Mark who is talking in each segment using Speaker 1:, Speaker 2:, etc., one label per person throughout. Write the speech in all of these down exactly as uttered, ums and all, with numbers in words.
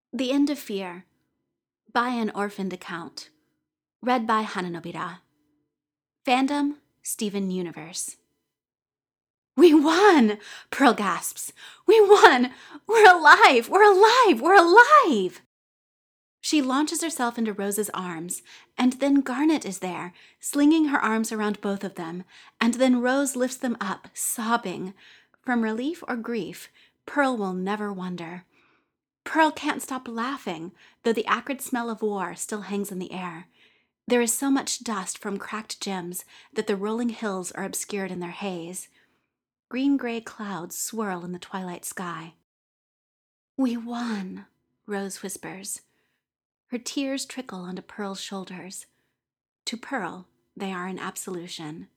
Speaker 1: The End of Fear, by an Orphaned Account. Read by Hananobira. Fandom, Steven Universe. We won! Pearl gasps. We won! We're alive! We're alive! We're alive! She launches herself into Rose's arms, and then Garnet is there, slinging her arms around both of them, and then Rose lifts them up, sobbing. From relief or grief, Pearl will never wonder. Pearl can't stop laughing, though the acrid smell of war still hangs in the air. There is so much dust from cracked gems that the rolling hills are obscured in their haze. Green-gray clouds swirl in the twilight sky. We won, Rose whispers. Her tears trickle onto Pearl's shoulders. To Pearl, they are an absolution.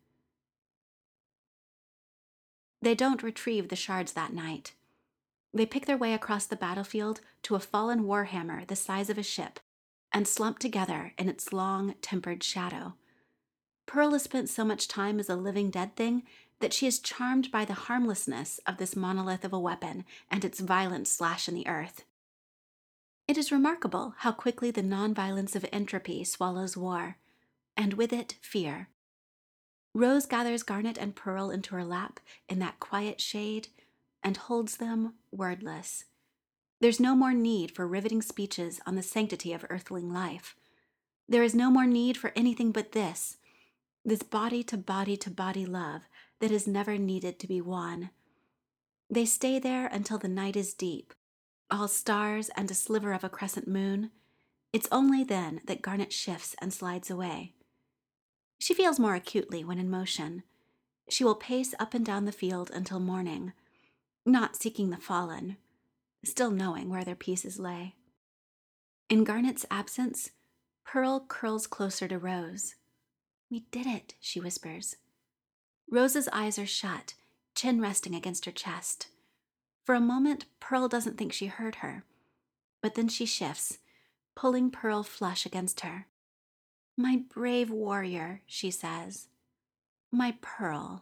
Speaker 1: They don't retrieve the shards that night. They pick their way across the battlefield to a fallen warhammer the size of a ship and slump together in its long, tempered shadow. Pearl has spent so much time as a living dead thing that she is charmed by the harmlessness of this monolith of a weapon and its violent slash in the earth. It is remarkable how quickly the non-violence of entropy swallows war, and with it, fear. Rose gathers Garnet and Pearl into her lap in that quiet shade and holds them wordless. There's no more need for riveting speeches on the sanctity of earthling life. There is no more need for anything but this, this body-to-body-to-body love that has never needed to be won. They stay there until the night is deep, all stars and a sliver of a crescent moon. It's only then that Garnet shifts and slides away. She feels more acutely when in motion. She will pace up and down the field until morning, not seeking the fallen, still knowing where their pieces lay. In Garnet's absence, Pearl curls closer to Rose. We did it, she whispers. Rose's eyes are shut, chin resting against her chest. For a moment, Pearl doesn't think she heard her, but then she shifts, pulling Pearl flush against her. My brave warrior, she says. My Pearl.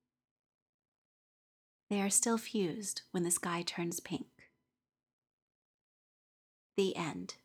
Speaker 1: They are still fused when the sky turns pink. The end.